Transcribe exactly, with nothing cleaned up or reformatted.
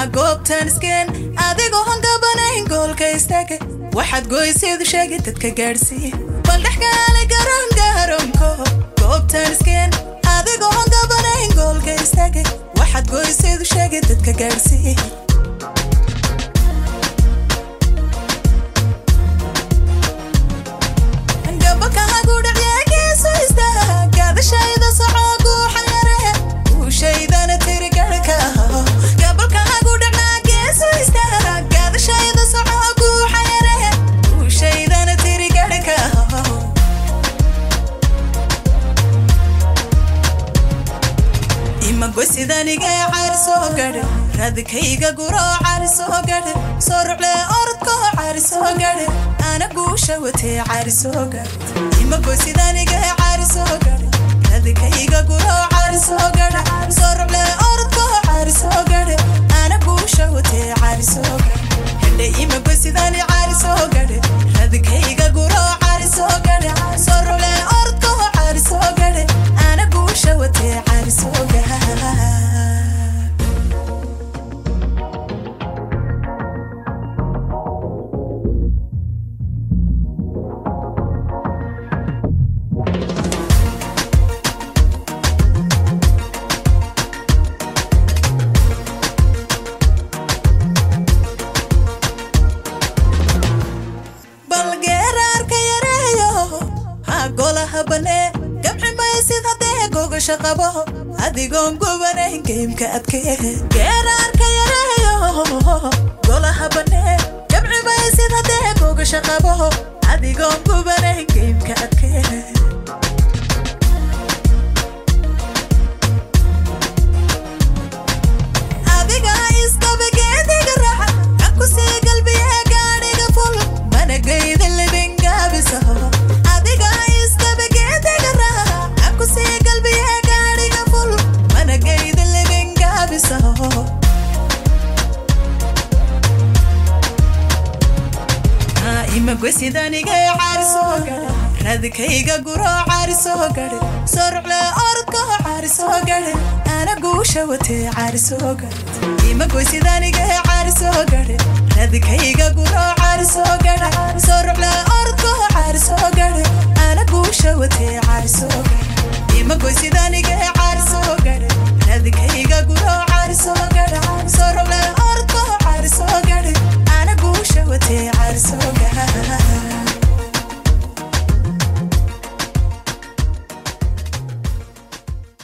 goobtan isken adigoo hangabanayn goolka istaaga waxaad goyseedu sheegay dadka gaarsiin bal dhaxkaale garan garonko goobtan isken adigoo hangabanayn goolka istaaga waxaad goyseedu sheegay dadka gaarsiin gabaka hagu dhacyageeso istaa gaadashayda socoogu xayare ushaydana tiri garka gabalka hagu dhacyageeso istaa gaadashayda socoogu xayare ushaydana tiri garka ima gosidaniga caarso gadhe radkayga guro caarso gadhe sorcle ordko caarso gadhe ana guusha watee caarso gadhe ima gosidaniga caarso gadhe radkayga guro caarso gadhe sorcle ordko caarso gadhe ana guusha watee caarso gadhe hende ima gosidani caarso gadhe radkayga guro caarso gadhe sorcle ordko caarso gadhe ana guusha watee caarso gadhe shaqabo adigoon gubanayn geemka adkee geeraarka yareeyo golaha banee jabci bay sida deegoga shaqabo adigoon gubanayn geemka adkee adiga iskabageediga raaxa aku sii galbiye gaadhiga ful mana geyda libin gaabisa adiga iskabageediga raaxa aku sii galbiye ima gosidaniga caarso gadhe radkayga guro caarso gadhe sorcle ordko caarso gadhe ana guusha watee caarso gadhe ima gosidaniga caarso gadhe radkayga guro caarso gadhe sorcle ordko